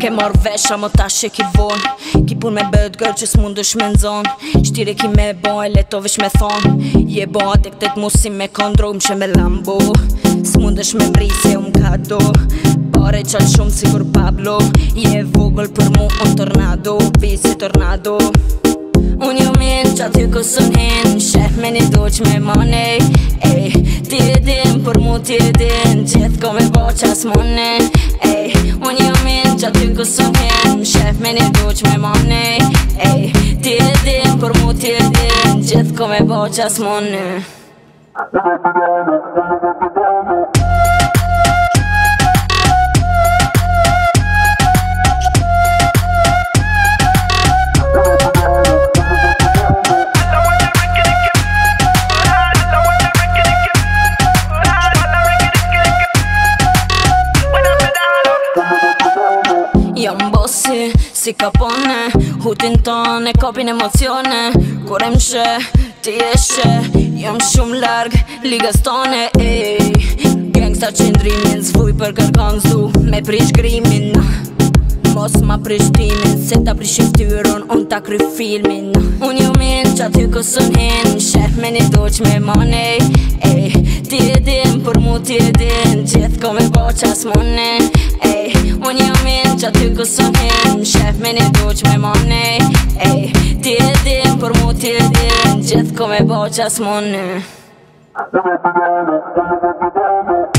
ke marr vesh a mo tash e ki von Ki pun me bët gërë që s'mundu shmenzon Shtire ki me bon e leto vesh me thon Je bon adektet mu si me kondro Mshe me lambo S'mundesh me mri se ka do Pare qal shumë sigur Pablo Je vogël për mu on tornado Visi tornado Unë ju min që aty kësën hin Shef me një doq me money Ej, ti e din për mu ti e din Gjithë ko me bo qas monin Ej, unë ju min që aty kësën hin Shef me një doq me money Ej, ti e din për mu ti e din Gjithë ko me bo qas monin Jam bossi, si kapone Hutin ton e kopin emocione Kur e mshe, ti eshe Jam shumë larg, ligas tone Gangsta qindrimin Zvuj për kërkon zdu Me prish grimin Mos ma prish timin Se ta prishim tyron Unë ta kry filmin Unë ju min që aty kësën hin Shef me një doq me money Ti e din për mu ti e din Gjithë ko me bo qas monin Unë ju min që aty kësën hin Shef me një doq me money Ti e din për mu ti e din Gjithë ko me bo qas monin